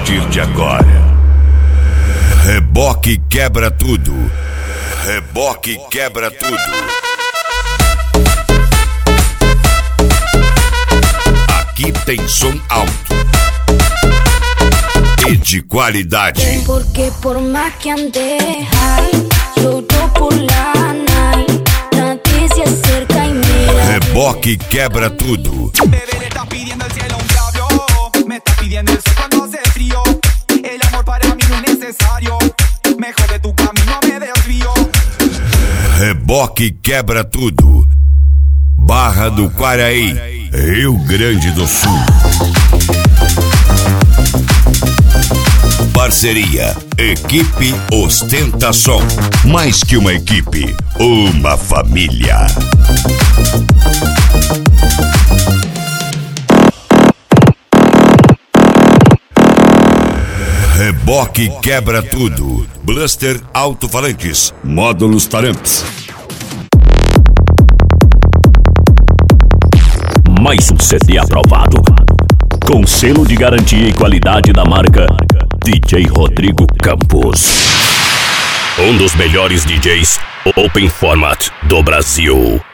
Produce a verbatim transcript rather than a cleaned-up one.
partir de agora, Reboque quebra tudo. Reboque quebra tudo. Aqui tem som alto e de qualidade. Porque por más que ande high, yo tô por la night, nadie se acerca y mira. Reboque quebra tudo. Bebé le está pidiendo el cielo un cambio, me está pidiendo el sol cuando hace frío. El amor para mí no es necesario, mejor de tu camino me desvío. Reboque quebra tudo. Barra do Quaraí, Rio Grande do Sul. Parceria, Equipe Ostentação. Mais que uma equipe, uma família. Reboque quebra tudo. Blaster alto-falantes, módulos Taramps. Mais um C D aprovado, com selo de garantia e qualidade da marca D J Rodrigo Campos. Um dos melhores D Js Open Format do Brasil.